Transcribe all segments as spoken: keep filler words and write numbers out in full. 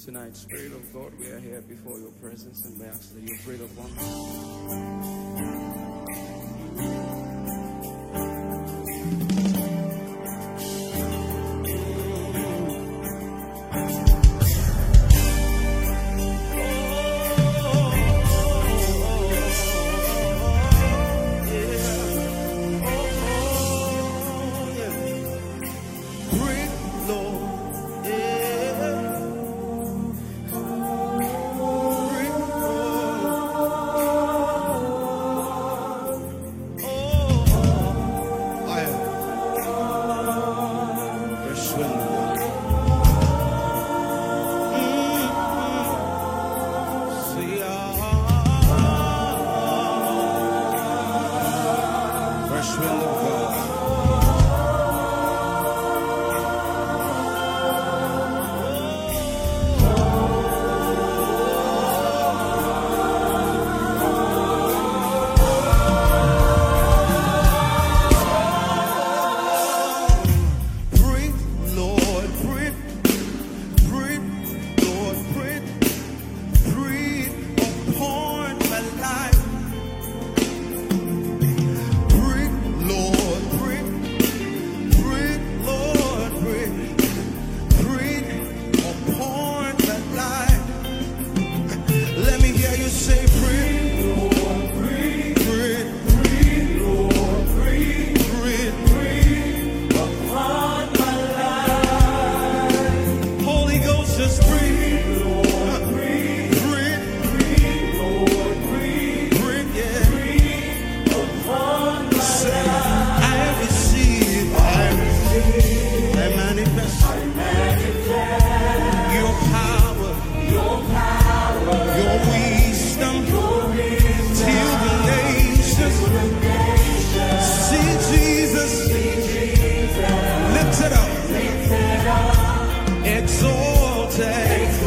Tonight, Spirit of God, we are here before your presence and we ask that you breathe upon us. Exalted.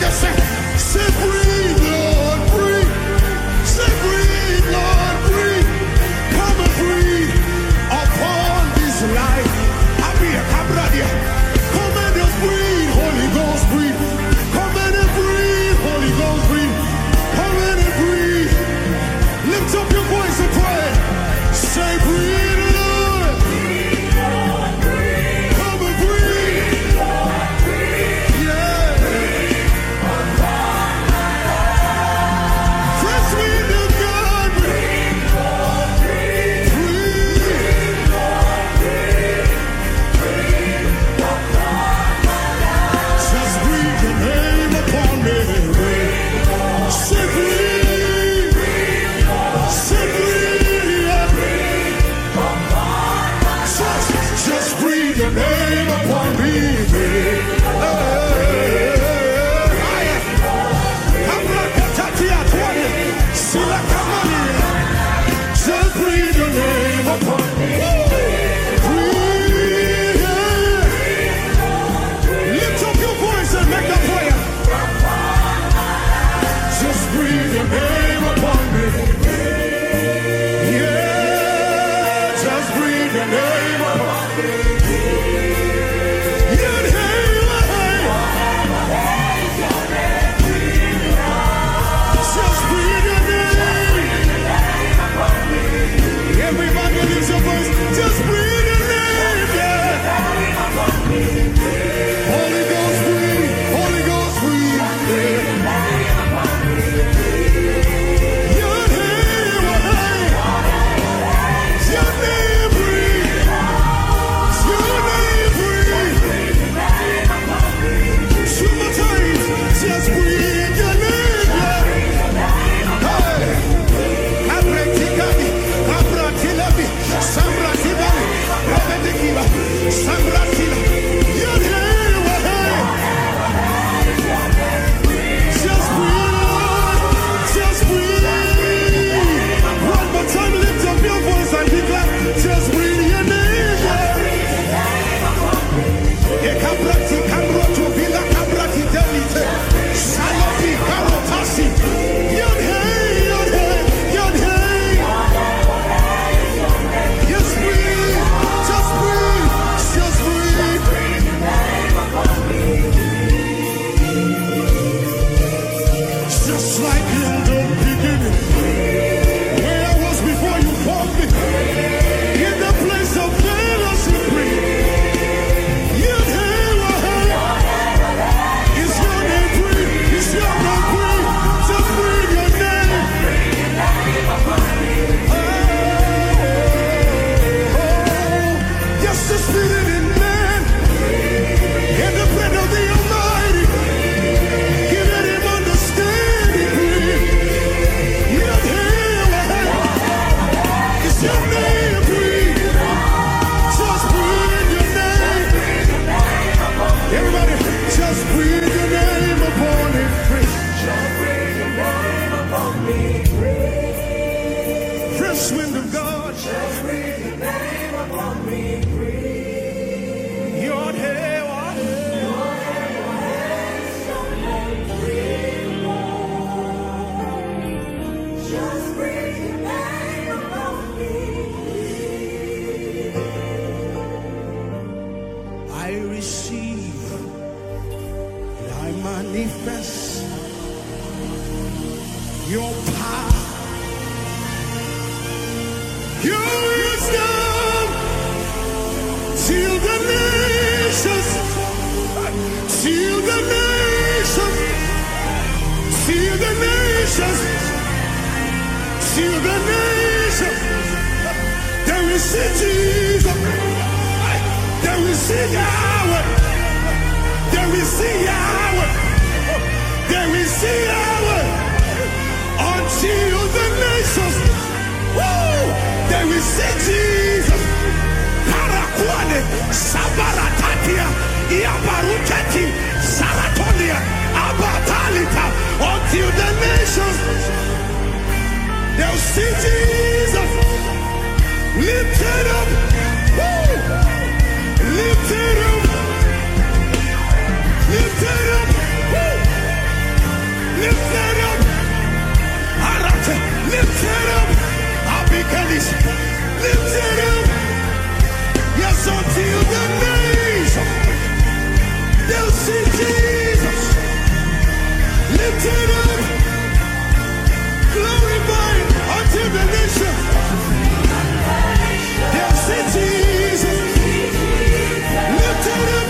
just say, say breathe, Lord, breathe. Say breathe, Lord, breathe. Come and breathe upon this life. Abia, Cabradia. Come and just breathe, Holy Ghost, breathe. Come and breathe, Holy Ghost, breathe. Come and breathe. Lift up your voice and pray. Say breathe, Lord. Breathe, Lord, breathe. Come and breathe. Breathe, Lord, breathe. Yeah. Breathe upon my life. Fresh wind of God, breathe. Breathe, Lord, breathe. Breathe, Lord, breathe. Breathe upon my life. Just breathe your name upon me. Breathe, Lord, say breathe. Breathe, Lord, say breathe. Yeah. Breathe upon my life. Just, just breathe your name upon me. Breathe. Just breathe your name upon me. Breathe. Lift up your voice and make a prayer. Just breathe your name upon me. Yeah, just breathe your name upon me. Your name, just breathe your name. Everybody lift your voice. Just breathe your name. Yeah. Holy Ghost breathe. Holy Ghost breathe. Your name, your name breathe. Your name breathe. Two more times. Just breathe your name. Yeah. Hey. Abratikadi, abratilabi, samratibali, rabedikiba, samratila. Your name, hey. Just breathe, just breathe. One more time, lift up your voice and declare, just breathe your name. Ekabrati kamroto vila kabrati delite. Salopi karotasi. Your name, your name, your name. Just breathe, just breathe, just breathe. Just like in the beginning, where I was before you formed me, in the place of fellowship, breathe. Your name, it's your name, breathe. It's your name, breathe. Just breathe your name. Oh, yes, the spirit in man, and the bread of the Almighty, giving him understanding, breathe. Your name, it's your name, breathe. Just breathe your name. Everybody, just breathe your name upon it, breathe. Fresh wind of God. Just breathe your name upon me. Breathe. Your hair, what? Your hair, your hair, your name. Breathe, Lord. Just breathe your name upon me. I receive and I manifest your power. Your wisdom till the nations, till the nations, till the nations, till the nations. They will see Jesus. They will see Yahweh. They will see Yahweh. They will see Yahweh until the nations. Woo! They will see Jesus. Parakwane, Sabaratatia, Iabarutati, Saratonia, Abatalita, until the nations. They'll see Jesus. Lifted up. Woo! Lifted up. Lifted up. Woo! praise. Lift it up. Yes, until the nation they'll see Jesus. Lift it up. Glorify until the nation they'll see Jesus. Lift it up.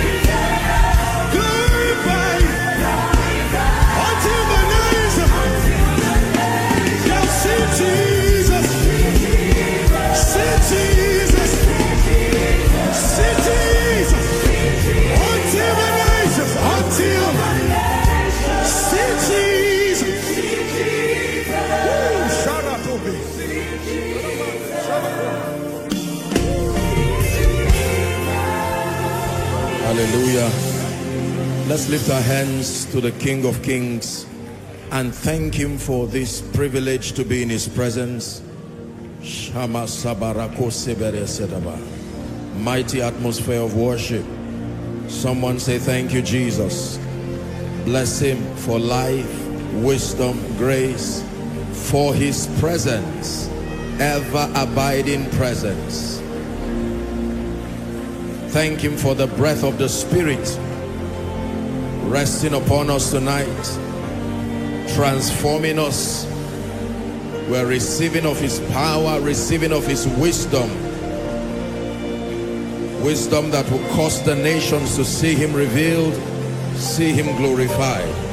Glorify until the nation they'll see Jesus. See Jesus. See Jesus. Until the nations. Until see Jesus. Woo, shout out to me. Hallelujah. Let's lift our hands to the King of Kings and thank him for this privilege to be in his presence. Mighty atmosphere of worship. Someone say thank you, Jesus. Bless him for life, wisdom, grace, for his presence, ever abiding presence. Thank him for the breath of the Spirit resting upon us tonight, transforming us. We're receiving of his power, receiving of his wisdom. Wisdom that will cause the nations to see him revealed, see him glorified.